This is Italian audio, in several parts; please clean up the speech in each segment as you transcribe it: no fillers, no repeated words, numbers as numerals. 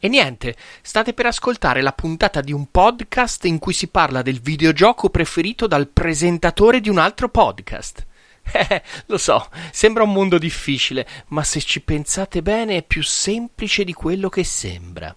E niente, state per ascoltare la puntata di un podcast in cui si parla del videogioco preferito dal presentatore di un altro podcast. Lo so, sembra un mondo difficile, ma se ci pensate bene è più semplice di quello che sembra.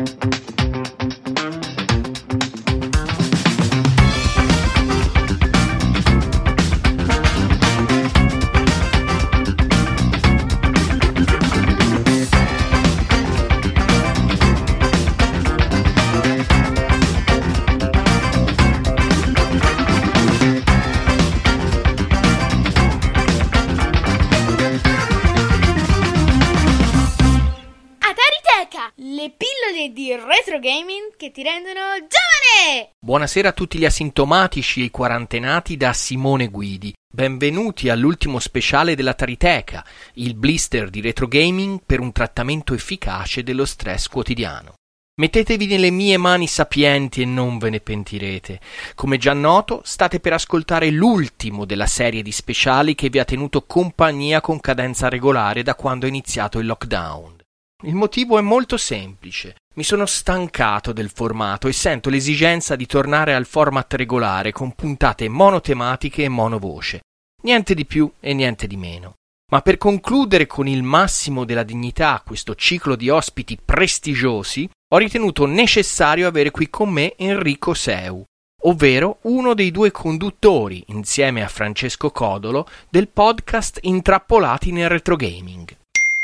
Le pillole di retro gaming che ti rendono giovane! Buonasera a tutti gli asintomatici e i quarantenati da Simone Guidi. Benvenuti all'ultimo speciale della Tariteca, il blister di retro gaming per un trattamento efficace dello stress quotidiano. Mettetevi nelle mie mani sapienti e non ve ne pentirete. Come già noto, state per ascoltare l'ultimo della serie di speciali che vi ha tenuto compagnia con cadenza regolare da quando è iniziato il lockdown. Il motivo è molto semplice. Mi sono stancato del formato e sento l'esigenza di tornare al format regolare con puntate monotematiche e monovoce. Niente di più e niente di meno. Ma per concludere con il massimo della dignità questo ciclo di ospiti prestigiosi, ho ritenuto necessario avere qui con me Enrico Seu, ovvero uno dei due conduttori, insieme a Francesco Codolo, del podcast Intrappolati nel Retro Gaming.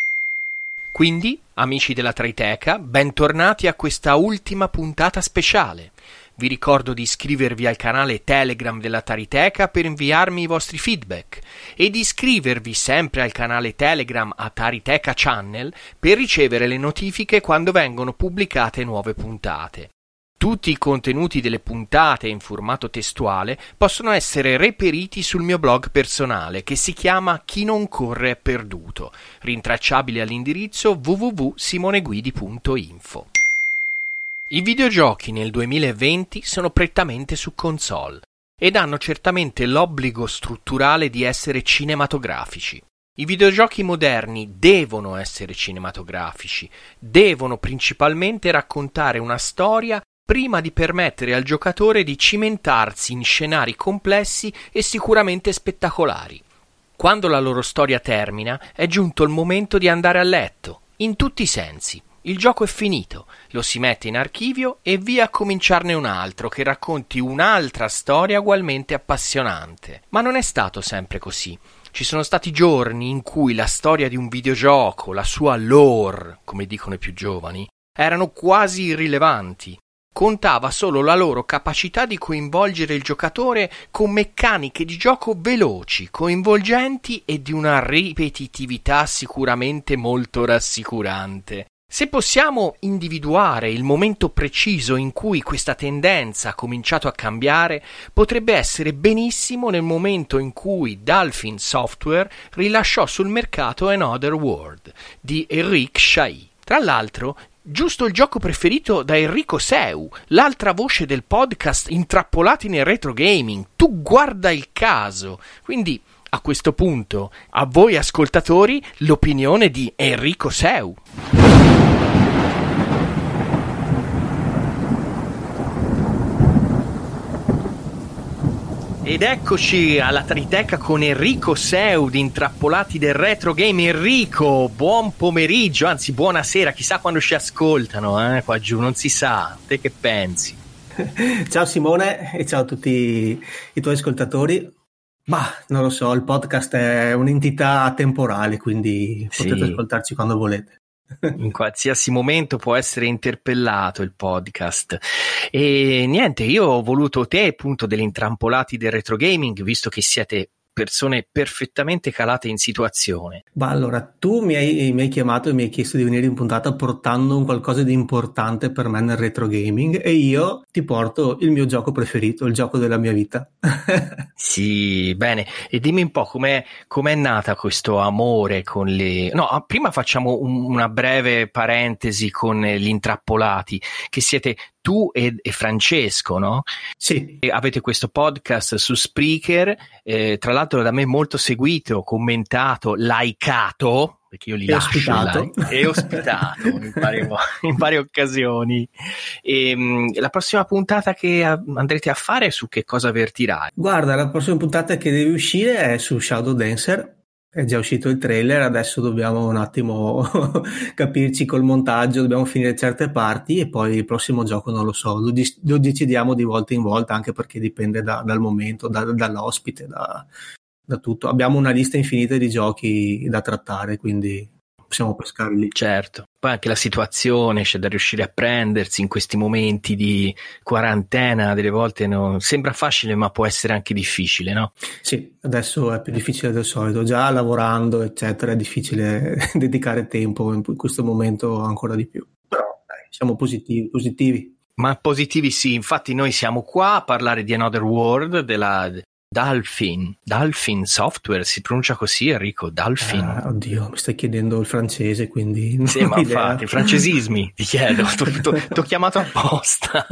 Quindi, amici della Tariteca, bentornati a questa ultima puntata speciale. Vi ricordo di iscrivervi al canale Telegram della Tariteca per inviarmi i vostri feedback e di iscrivervi sempre al canale Telegram a Tariteca Channel per ricevere le notifiche quando vengono pubblicate nuove puntate. Tutti i contenuti delle puntate in formato testuale possono essere reperiti sul mio blog personale che si chiama Chi non corre è perduto, rintracciabile all'indirizzo www.simoneguidi.info. I videogiochi nel 2020 sono prettamente su console ed hanno certamente l'obbligo strutturale di essere cinematografici. I videogiochi moderni devono essere cinematografici, devono principalmente raccontare una storia prima di permettere al giocatore di cimentarsi in scenari complessi e sicuramente spettacolari. Quando la loro storia termina, è giunto il momento di andare a letto, in tutti i sensi. Il gioco è finito, lo si mette in archivio e via a cominciarne un altro che racconti un'altra storia ugualmente appassionante. Ma non è stato sempre così. Ci sono stati giorni in cui la storia di un videogioco, la sua lore, come dicono i più giovani, erano quasi irrilevanti. Contava solo la loro capacità di coinvolgere il giocatore con meccaniche di gioco veloci, coinvolgenti e di una ripetitività sicuramente molto rassicurante. Se possiamo individuare il momento preciso in cui questa tendenza ha cominciato a cambiare, potrebbe essere benissimo nel momento in cui Dolphin Software rilasciò sul mercato Another World di Eric Chahi. Tra l'altro, giusto il gioco preferito da Enrico Seu, l'altra voce del podcast Intrappolati nel Retro Gaming. Tu guarda il caso. Quindi, a questo punto, a voi ascoltatori, l'opinione di Enrico Seu. Ed eccoci alla Tariteca con Enrico Seu di Intrappolati del Retro Game. Enrico, buon pomeriggio, anzi buonasera, chissà quando ci ascoltano, qua giù, non si sa. Te che pensi? Ciao Simone e ciao a tutti i tuoi ascoltatori. Ma non lo so, il podcast è un'entità atemporale, quindi potete ascoltarci quando volete. In qualsiasi momento può essere interpellato il podcast. E niente, io ho voluto te appunto degli Intrappolati del Retro Gaming, visto che siete persone perfettamente calate in situazione. Ma allora, tu mi hai chiamato e mi hai chiesto di venire in puntata portando un qualcosa di importante per me nel retro gaming e io ti porto il mio gioco preferito, il gioco della mia vita. Sì, bene. E dimmi un po' com'è nata questo amore con le... No, prima facciamo una breve parentesi con gli Intrappolati, che siete tu e Francesco, no? Sì. E avete questo podcast su Spreaker, tra l'altro da me molto seguito, commentato, likeato, perché io li lascio e ospitato in varie occasioni. E la prossima puntata che andrete a fare, su che cosa avvertirai? Guarda, la prossima puntata che deve uscire è su Shadow Dancer. È già uscito il trailer, adesso dobbiamo un attimo capirci col montaggio, dobbiamo finire certe parti e poi il prossimo gioco non lo so, lo decidiamo di volta in volta, anche perché dipende dal momento, dall'ospite, da tutto. Abbiamo una lista infinita di giochi da trattare, quindi possiamo pescarli. Certo, poi anche la situazione c'è da riuscire a prendersi in questi momenti di quarantena, delle volte non sembra facile ma può essere anche difficile, no? Sì, adesso è più difficile del solito, già lavorando eccetera è difficile dedicare tempo, in questo momento ancora di più, però dai, siamo positivi. Ma positivi sì, infatti noi siamo qua a parlare di Another World, della Dolphin Software, si pronuncia così, Enrico? Dolphin? Oddio, mi stai chiedendo il francese, quindi non sì, ma infatti, francesismi ti chiedo, t'ho chiamato apposta.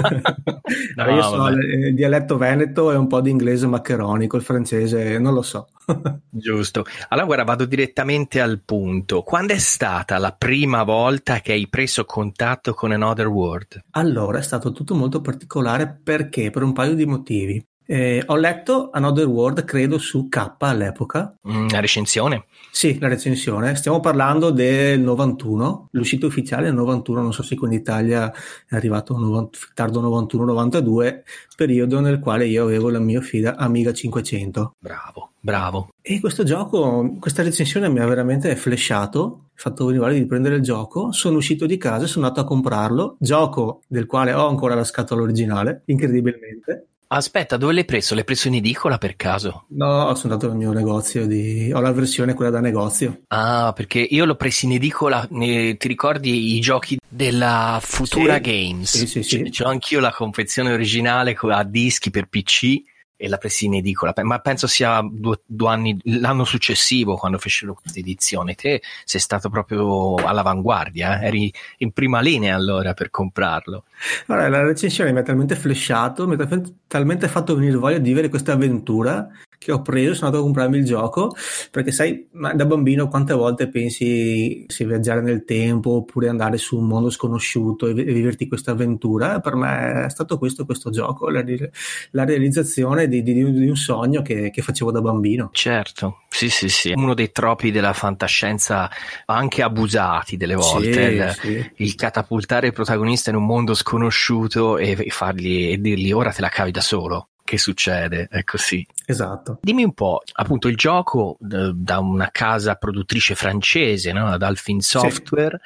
No, io so il dialetto veneto e un po' di inglese maccheronico, il francese non lo so. Giusto, allora guarda, vado direttamente al punto. Quando è stata la prima volta che hai preso contatto con Another World? Allora, è stato tutto molto particolare perché per un paio di motivi. Ho letto Another World, credo su K all'epoca. La recensione? Sì, la recensione. Stiamo parlando del 91, l'uscita ufficiale è il 91, non so se qui in Italia è arrivato tardo 91-92, periodo nel quale io avevo la mia Amiga 500. Bravo. E questo gioco, questa recensione mi ha veramente flashato, fatto venire voglia di prendere il gioco. Sono uscito di casa, sono andato a comprarlo, gioco del quale ho ancora la scatola originale, incredibilmente. Aspetta, dove l'hai preso? L'hai preso in edicola per caso? No, sono andato al mio negozio, ho la versione quella da negozio. Ah, perché io l'ho preso in edicola, ti ricordi i giochi della Futura Games? Sì. C'ho anch'io la confezione originale a dischi per PC e la presi in edicola, ma penso sia due anni, l'anno successivo quando fecero questa edizione. Te sei stato proprio all'avanguardia, eri in prima linea allora per comprarlo. Allora, la recensione mi ha talmente flashato, mi ha talmente fatto venire voglia di vivere questa avventura che ho preso, sono andato a comprarmi il gioco, perché sai, da bambino quante volte pensi se viaggiare nel tempo oppure andare su un mondo sconosciuto e viverti questa avventura. Per me è stato questo gioco, la realizzazione di un sogno che facevo da bambino. Certo, sì, uno dei tropi della fantascienza anche abusati delle volte, il catapultare il protagonista in un mondo sconosciuto e dirgli ora te la cavi da solo. Che succede? È così. Esatto. Dimmi un po', appunto, il gioco da una casa produttrice francese, no? La Dolphin Software,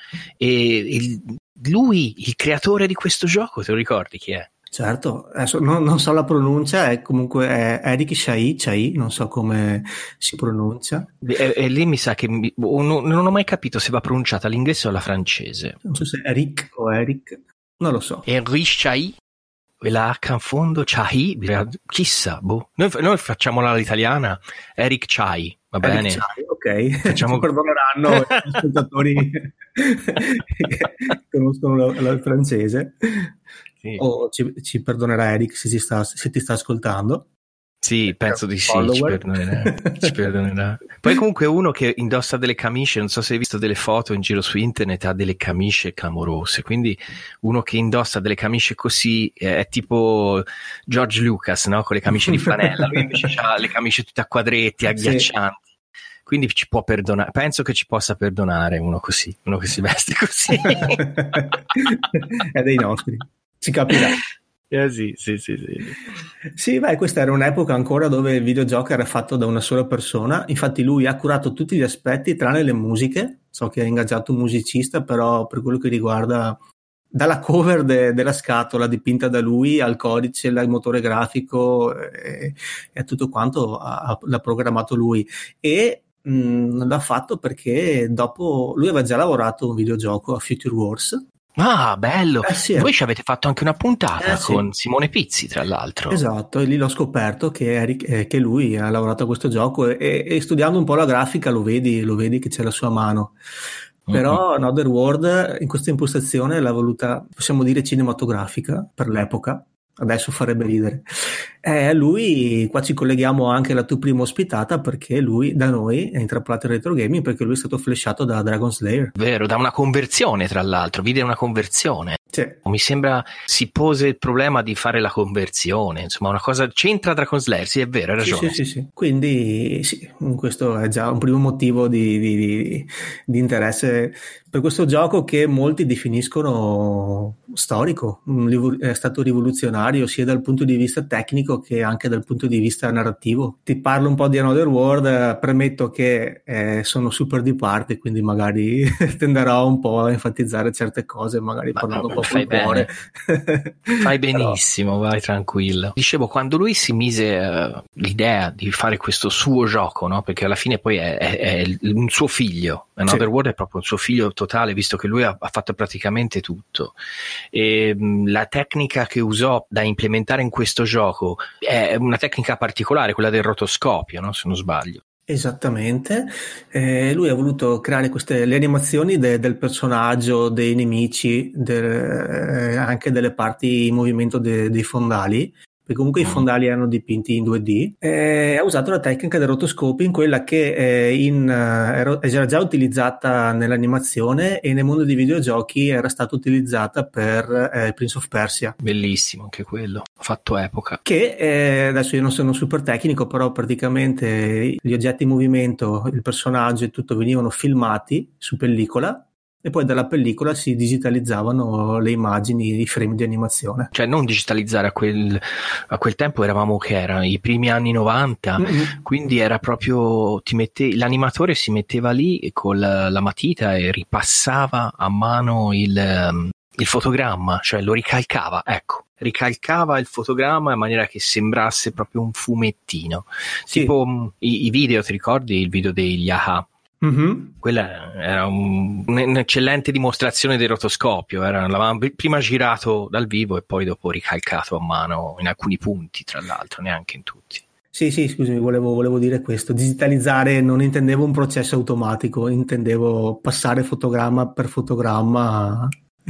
e lui, il creatore di questo gioco, te lo ricordi chi è? Certo, adesso non so la pronuncia, è Eric Chahi, non so come si pronuncia. E lì mi sa che non ho mai capito se va pronunciata all'inglese o alla francese. Non so se Eric o Eric, non lo so. Eric Chahi? E la H in fondo, Chahi, chissà, boh. Noi facciamola all'italiana, Eric Chahi, va Eric bene? Chahi, ok, ci perdoneranno gli ascoltatori che conoscono il francese, sì. O ci perdonerà Eric se ti sta ascoltando. Sì, penso di sì, ci perdonerà. Poi comunque uno che indossa delle camicie, non so se hai visto delle foto in giro su internet, ha delle camicie clamorose, quindi uno che indossa delle camicie così è tipo George Lucas, no? Con le camicie di flanella, lui invece ha le camicie tutte a quadretti, agghiaccianti. Sì. Quindi ci può perdonare, penso che ci possa perdonare uno così, uno che si veste così. È dei nostri, ci capirà. Sì. Sì, beh, questa era un'epoca ancora dove il videogioco era fatto da una sola persona. Infatti lui ha curato tutti gli aspetti tranne le musiche. So che ha ingaggiato un musicista, però per quello che riguarda dalla cover della scatola dipinta da lui al codice, al motore grafico e tutto quanto l'ha programmato lui. E l'ha fatto perché dopo lui aveva già lavorato un videogioco a Future Wars. Ah, bello! Sì, voi ci avete fatto anche una puntata con sì. Simone Pizzi, tra l'altro. Esatto, e lì l'ho scoperto che lui ha lavorato a questo gioco e studiando un po' la grafica lo vedi che c'è la sua mano. Però Another World in questa impostazione l'ha voluta, possiamo dire, cinematografica per l'epoca. Adesso farebbe ridere. Lui, qua ci colleghiamo anche alla tua prima ospitata, perché lui da noi è intrappolato in retro gaming perché lui è stato flashato da Dragon Slayer. Vero, da una conversione, tra l'altro, vide una conversione. Sì. Mi sembra si pose il problema di fare la conversione, insomma una cosa c'entra Dragon Slayer, sì, è vero, hai ragione. Sì. Quindi sì, questo è già un primo motivo di interesse per questo gioco, che molti definiscono storico. È stato rivoluzionario sia dal punto di vista tecnico che anche dal punto di vista narrativo. Ti parlo un po' di Another World, premetto che sono super di parte, quindi magari tenderò un po' a enfatizzare certe cose, magari parlando un po' col cuore. Fai benissimo, vai tranquillo. Dicevo, quando lui si mise l'idea di fare questo suo gioco, no? Perché alla fine poi è un suo figlio. Another World è proprio un suo figlio totale, visto che lui ha fatto praticamente tutto. E la tecnica che usò da implementare in questo gioco è una tecnica particolare, quella del rotoscopio, no? Se non sbaglio. Esattamente, lui ha voluto creare le animazioni del personaggio, dei nemici, anche delle parti in movimento dei fondali, perché comunque i fondali erano dipinti in 2D. Ha usato la tecnica del rotoscoping, quella che era già utilizzata nell'animazione e nel mondo dei videogiochi era stata utilizzata per Prince of Persia. Bellissimo anche quello, ha fatto epoca. Che adesso io non sono super tecnico, però praticamente gli oggetti in movimento, il personaggio e tutto venivano filmati su pellicola, e poi dalla pellicola si digitalizzavano le immagini, i frame di animazione. Cioè non digitalizzare, a quel tempo eravamo che era i primi anni 90, quindi era proprio l'animatore si metteva lì con la matita e ripassava a mano il fotogramma, cioè lo ricalcava il fotogramma in maniera che sembrasse proprio un fumettino. Sì. Tipo i video, ti ricordi il video degli Aha? Quella era un'eccellente dimostrazione del rotoscopio, l'avevamo prima girato dal vivo e poi dopo ricalcato a mano in alcuni punti, tra l'altro, neanche in tutti. Sì, scusami, volevo dire questo. Digitalizzare non intendevo un processo automatico, intendevo passare fotogramma per fotogramma.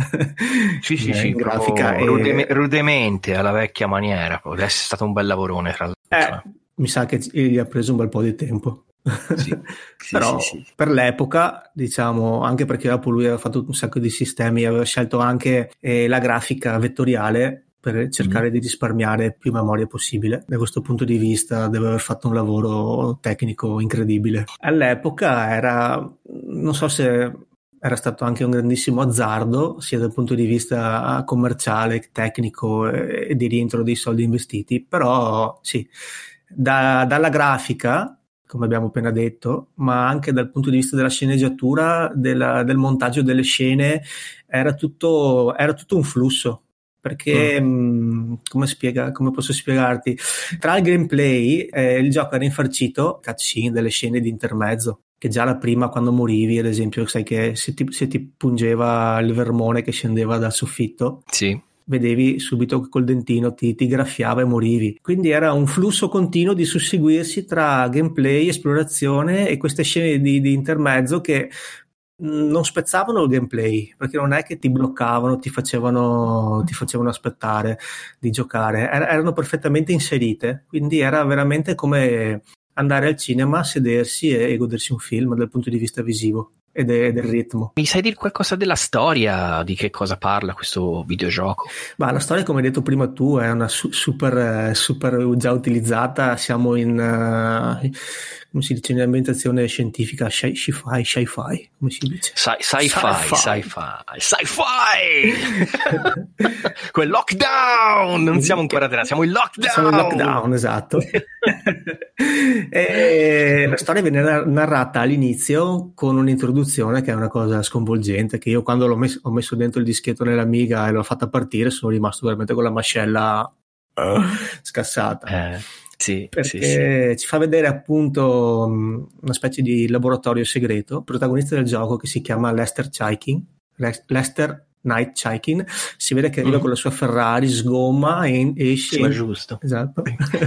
Sì, grafica rudemente, alla vecchia maniera. Adesso è stato un bel lavorone, tra l'altro. Mi sa che gli ha preso un bel po' di tempo. Sì, però per l'epoca, diciamo, anche perché dopo lui aveva fatto un sacco di sistemi, aveva scelto anche la grafica vettoriale per cercare di risparmiare più memoria possibile. Da questo punto di vista deve aver fatto un lavoro tecnico incredibile. All'epoca non so se era stato anche un grandissimo azzardo, sia dal punto di vista commerciale, tecnico e di rientro dei soldi investiti, però sì, dalla grafica, come abbiamo appena detto, ma anche dal punto di vista della sceneggiatura, del montaggio delle scene, era tutto un flusso. Perché come posso spiegarti? Tra il gameplay il gioco era infarcito cutscene delle scene di intermezzo, che già la prima, quando morivi, ad esempio, sai che se ti pungeva il vermone che scendeva dal soffitto, sì, vedevi subito che col dentino ti graffiava e morivi. Quindi era un flusso continuo di susseguirsi tra gameplay, esplorazione e queste scene di intermezzo che non spezzavano il gameplay, perché non è che ti bloccavano, ti facevano aspettare di giocare, erano perfettamente inserite, quindi era veramente come andare al cinema, sedersi e godersi un film dal punto di vista visivo e del ritmo. Mi sai dire qualcosa della storia, di che cosa parla questo videogioco? Ma la storia, come hai detto prima tu, è una super già utilizzata. Siamo in come si dice in ambientazione scientifica, sci-fi, come si dice? Sci-fi. Quel lockdown, non siamo ancora là, siamo in lockdown. Siamo in lockdown, esatto. E la storia viene narrata all'inizio con un'introduzione che è una cosa sconvolgente, che io quando ho messo dentro il dischetto nell'Amiga e l'ho fatta partire sono rimasto veramente con la mascella scassata. Sì, perché ci fa vedere appunto una specie di laboratorio segreto. Il protagonista del gioco, che si chiama Lester Night Chaikin, si vede che arriva con la sua Ferrari, sgomma e esce. Sì, ma giusto. Esatto.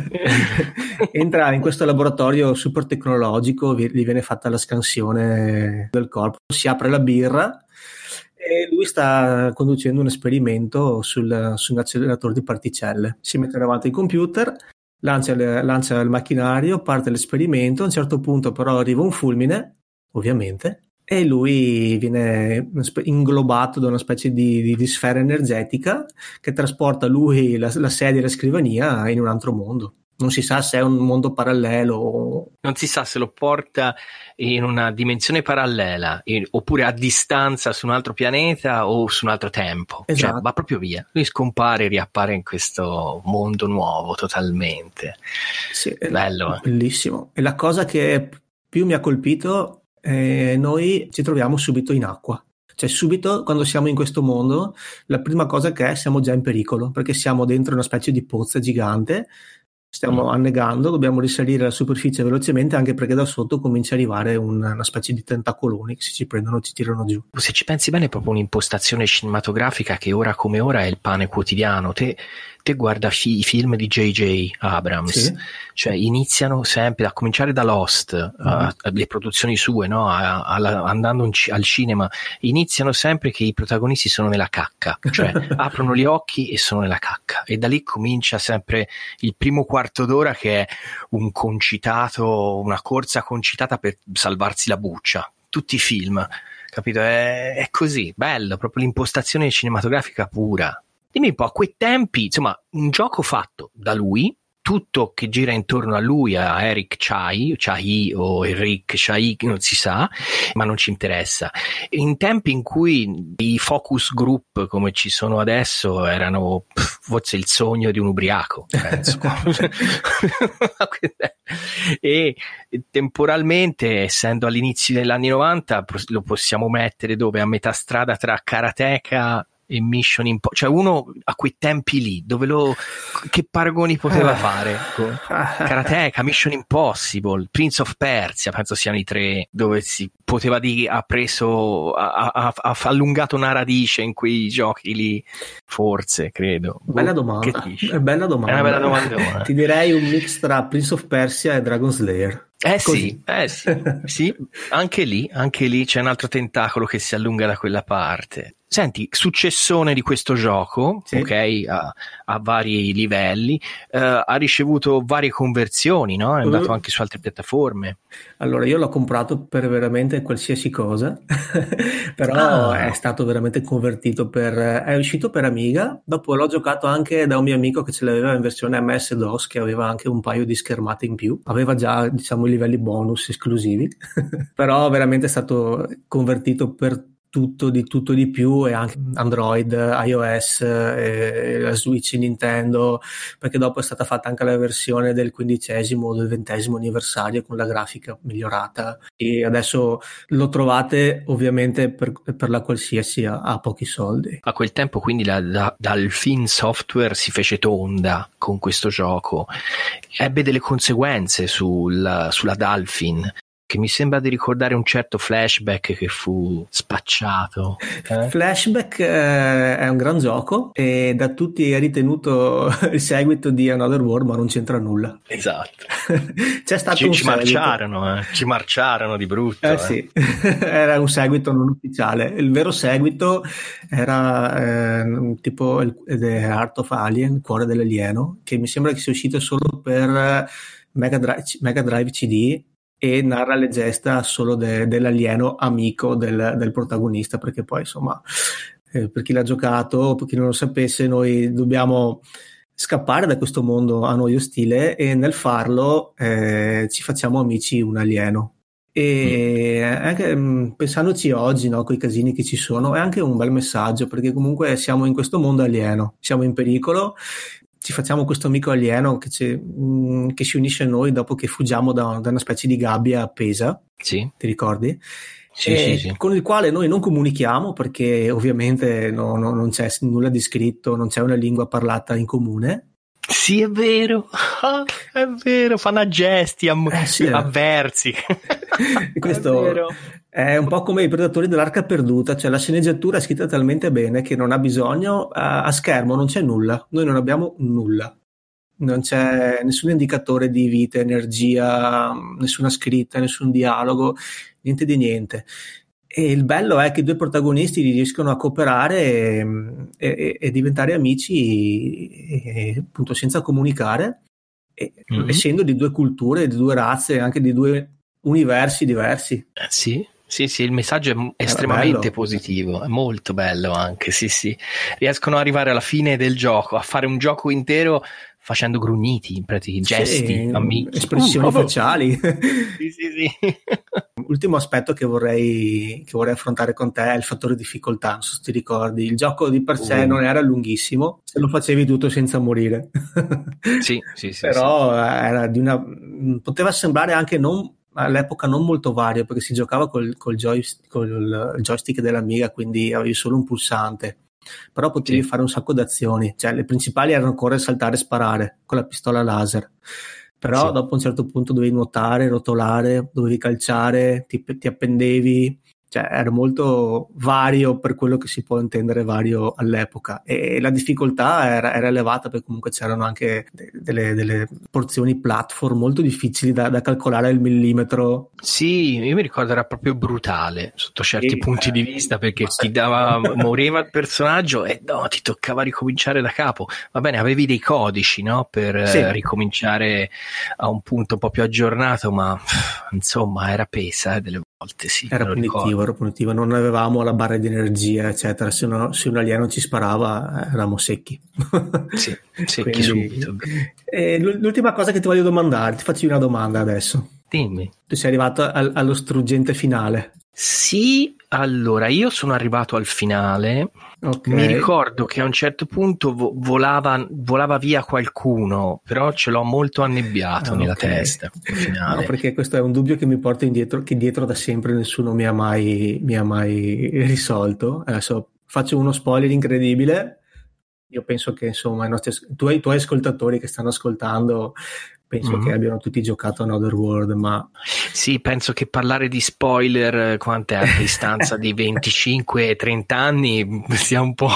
Entra in questo laboratorio super tecnologico, gli viene fatta la scansione del corpo, si apre la birra e lui sta conducendo un esperimento su un acceleratore di particelle. Si mette davanti al computer, lancia il macchinario, parte l'esperimento. A un certo punto però arriva un fulmine, ovviamente, e lui viene inglobato da una specie di sfera energetica che trasporta lui, la sedia e la scrivania in un altro mondo. Non si sa se è un mondo parallelo. Non si sa se lo porta in una dimensione parallela oppure a distanza su un altro pianeta o su un altro tempo. Esatto. Cioè, va proprio via. Lui scompare e riappare in questo mondo nuovo totalmente. Sì, bello. Bellissimo. E la cosa che più mi ha colpito è noi ci troviamo subito in acqua. Cioè subito quando siamo in questo mondo la prima cosa che è siamo già in pericolo perché siamo dentro una specie di pozza gigante. Stiamo annegando, dobbiamo risalire alla superficie velocemente anche perché da sotto comincia a arrivare una specie di tentacoloni che se ci prendono ci tirano giù. Se ci pensi bene è proprio un'impostazione cinematografica che ora come ora è il pane quotidiano. Te guarda i film di J.J. Abrams, sì. Cioè iniziano sempre, a cominciare da Lost, le produzioni sue, no? Andando al cinema, iniziano sempre che i protagonisti sono nella cacca, cioè aprono gli occhi e sono nella cacca, e da lì comincia sempre il primo quarto d'ora che è un concitato, una corsa concitata per salvarsi la buccia. Tutti i film, capito? È così, bello, proprio l'impostazione cinematografica pura. Dimmi un po', a quei tempi, insomma, un gioco fatto da lui, tutto che gira intorno a lui, a Eric Chahi o Eric Chahi, non si sa, ma non ci interessa. In tempi in cui i focus group come ci sono adesso erano forse il sogno di un ubriaco, penso. E temporalmente, essendo all'inizio degli anni 90, lo possiamo mettere dove? A metà strada tra Karateka e Mission Impossible, cioè uno a quei tempi lì dove che paragoni poteva fare? Karateka, Mission Impossible, Prince of Persia, penso siano i tre dove si poteva dire ha allungato una radice in quei giochi lì, forse, credo. Bella domanda, è bella domanda. È una bella domanda. Ti direi un mix tra Prince of Persia e Dragon Slayer. Sì, anche lì c'è un altro tentacolo che si allunga da quella parte. Senti, successone di questo gioco, sì. Ok, a vari livelli, ha ricevuto varie conversioni, no? È andato anche su altre piattaforme. Allora, io l'ho comprato per veramente qualsiasi cosa, però è stato veramente convertito è uscito per Amiga, dopo l'ho giocato anche da un mio amico che ce l'aveva in versione MS-DOS, che aveva anche un paio di schermate in più, aveva già, diciamo, i livelli bonus esclusivi, però veramente è stato convertito per tutto di più, e anche Android, iOS, la Switch Nintendo, perché dopo è stata fatta anche la versione del 15° o del 20° anniversario con la grafica migliorata, e adesso lo trovate ovviamente per la qualsiasi a pochi soldi. A quel tempo quindi Dolphin Software si fece tonda con questo gioco, ebbe delle conseguenze sulla Dolphin, che mi sembra di ricordare un certo Flashback che fu spacciato. Flashback è un gran gioco e da tutti è ritenuto il seguito di Another World, ma non c'entra nulla. Esatto. C'è stato un seguito. Ci marciarono di brutto. Sì. Era un seguito non ufficiale. Il vero seguito era tipo The Heart of Alien, Cuore dell'alieno, che mi sembra che sia uscito solo per Mega Drive CD, e narra le gesta solo dell'alieno amico del protagonista, perché poi insomma per chi l'ha giocato, per chi non lo sapesse, noi dobbiamo scappare da questo mondo a noi ostile e nel farlo ci facciamo amici un alieno. E anche pensandoci oggi, no, con i casini che ci sono, è anche un bel messaggio, perché comunque siamo in questo mondo alieno, siamo in pericolo, ci facciamo questo amico alieno che si unisce a noi dopo che fuggiamo da una specie di gabbia appesa, sì. Ti ricordi? Sì. Con il quale noi non comunichiamo, perché ovviamente non c'è nulla di scritto, non c'è una lingua parlata in comune. Sì, è vero, fanno gesti avversi. Questo È un po' come i Predatori dell'Arca Perduta, cioè la sceneggiatura è scritta talmente bene che non ha bisogno, a schermo non c'è nulla, noi non abbiamo nulla, non c'è nessun indicatore di vita, energia, nessuna scritta, nessun dialogo, niente di niente. E il bello è che i due protagonisti riescono a cooperare e diventare amici appunto senza comunicare, essendo di due culture, di due razze, anche di due universi diversi. Sì. Sì, il messaggio è estremamente positivo, è molto bello anche, sì. Riescono ad arrivare alla fine del gioco, a fare un gioco intero facendo grugniti, in pratica, gesti, espressioni facciali. Sì. Ultimo aspetto che vorrei affrontare con te è il fattore difficoltà, non so se ti ricordi. Il gioco di per sé non era lunghissimo, se lo facevi tutto senza morire. Sì. Però era poteva sembrare anche all'epoca non molto vario, perché si giocava col joystick dell'Amiga, quindi avevi solo un pulsante, però potevi fare un sacco di azioni, cioè le principali erano correre, saltare e sparare con la pistola laser, però dopo un certo punto dovevi nuotare, rotolare, dovevi calciare, ti appendevi, cioè era molto vario per quello che si può intendere vario all'epoca, e la difficoltà era elevata, perché comunque c'erano anche delle porzioni platform molto difficili da calcolare al millimetro. Sì, io mi ricordo era proprio brutale sotto certi punti di vista, perché moriva il personaggio e ti toccava ricominciare da capo. Va bene, avevi dei codici, no, per ricominciare a un punto un po' più aggiornato, ma insomma era pesa delle volte, sì. Era punitivo, non avevamo la barra di energia, eccetera. Se un alieno ci sparava eravamo secchi. Secchi subito. L'ultima cosa che ti voglio domandare, ti faccio una domanda adesso. Dimmi. Tu sei arrivato allo struggente finale. Sì, allora io sono arrivato al finale. Okay. Mi ricordo che a un certo punto volava via qualcuno, però ce l'ho molto annebbiato nella testa. Finale. No, perché questo è un dubbio che mi porto indietro, che dietro da sempre nessuno mi ha mai risolto. Adesso faccio uno spoiler incredibile. Io penso che insomma i tuoi ascoltatori che stanno ascoltando penso che abbiano tutti giocato a Another World, ma sì, penso che parlare di spoiler quant'è a distanza di 25-30 anni sia un po'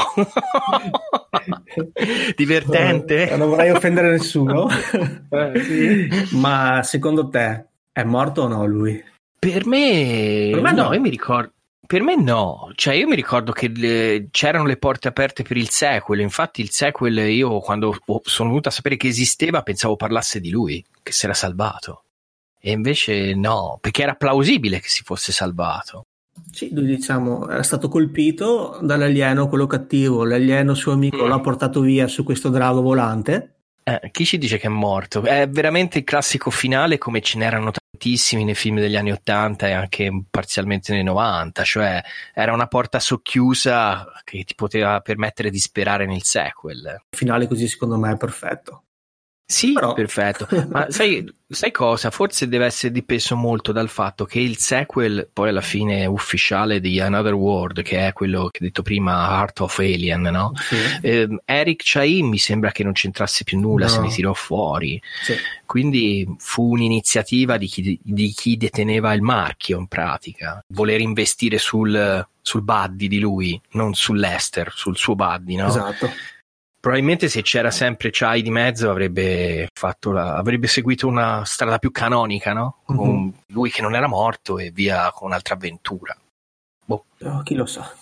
divertente. Non vorrei offendere nessuno. Sì. Ma secondo te è morto o no lui? Per me no, io mi ricordo. Per me no, cioè io mi ricordo che c'erano le porte aperte per il sequel, infatti il sequel io quando sono venuto a sapere che esisteva pensavo parlasse di lui, che si era salvato, e invece no, perché era plausibile che si fosse salvato. Sì, lui diciamo era stato colpito dall'alieno, quello cattivo, l'alieno suo amico l'ha portato via su questo drago volante. Chi ci dice che è morto? È veramente il classico finale come ce n'erano tantissimi nei film degli anni 80 e anche parzialmente nei 90, cioè era una porta socchiusa che ti poteva permettere di sperare nel sequel. Il finale così secondo me è perfetto. Sì, però perfetto. Ma sai cosa? Forse deve essere dipeso molto dal fatto che il sequel poi alla fine ufficiale di Another World, che è quello che ho detto prima, Heart of Alien, no? Sì. Eric Chaim mi sembra che non c'entrasse più nulla, se ne tirò fuori. Sì. Quindi fu un'iniziativa di chi deteneva il marchio in pratica, voler investire sul buddy di lui, non sul Lester, sul suo buddy, no? Esatto. Probabilmente se c'era sempre Chai di mezzo avrebbe seguito una strada più canonica, no? Con lui che non era morto e via con un'altra avventura. Boh. Oh, chi lo sa.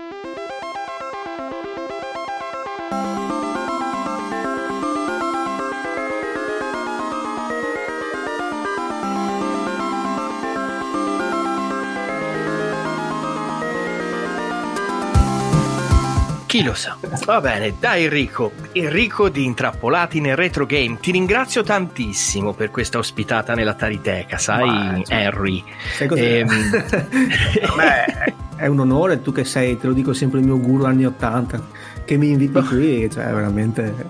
Chi lo sa. Va bene, dai Enrico di Intrappolati nel Retro Game, ti ringrazio tantissimo per questa ospitata nella Tariteca, sai, Henry. Sai cos'è? A me è un onore, tu che sei, te lo dico sempre, il mio guru anni 80, che mi inviti qui, cioè veramente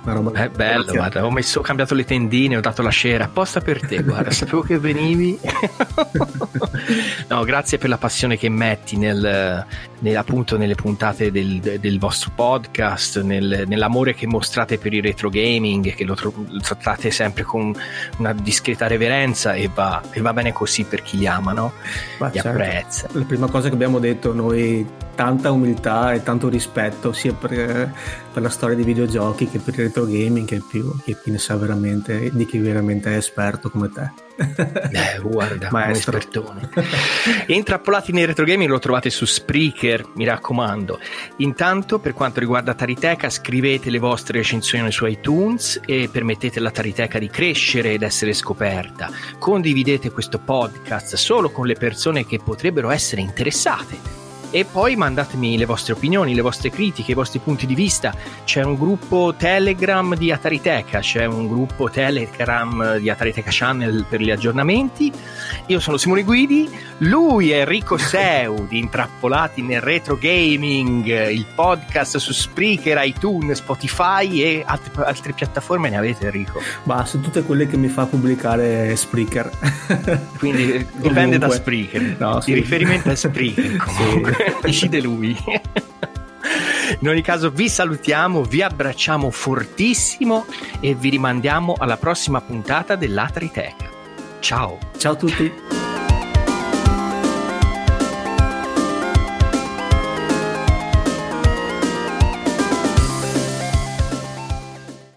una roba. È bello, guarda, ho cambiato le tendine, ho dato la scera apposta per te, guarda, sapevo che venivi. No, grazie per la passione che metti appunto nelle puntate del vostro podcast, nell'amore che mostrate per il retro gaming, che lo trattate sempre con una discreta reverenza, e va bene così per chi li ama, no? Li apprezza. La prima cosa che abbiamo detto noi, tanta umiltà e tanto rispetto sia per la storia dei videogiochi che per il retro gaming, che chi ne sa veramente, di chi veramente è esperto come te. Guarda, maestro. Un espertone. Intrappolati nel retro gaming lo trovate su Spreaker, mi raccomando. Intanto, per quanto riguarda Tariteca, scrivete le vostre recensioni su iTunes e permettete alla Tariteca di crescere ed essere scoperta. Condividete questo podcast solo con le persone che potrebbero essere interessate. E poi mandatemi le vostre opinioni, le vostre critiche, i vostri punti di vista. C'è un gruppo Telegram di Atariteca, c'è un gruppo Telegram di Atariteca Channel per gli aggiornamenti. Io sono Simone Guidi, lui è Enrico Seu di Intrappolati nel Retro Gaming, il podcast su Spreaker, iTunes, Spotify e altre piattaforme ne avete, Enrico? Su tutte quelle che mi fa pubblicare Spreaker. Quindi dipende da Spreaker, no, sì. Il riferimento è Spreaker comunque. Sì. Decide lui. In ogni caso vi salutiamo, vi abbracciamo fortissimo e vi rimandiamo alla prossima puntata dell'Atariteca. Ciao. Ciao a tutti.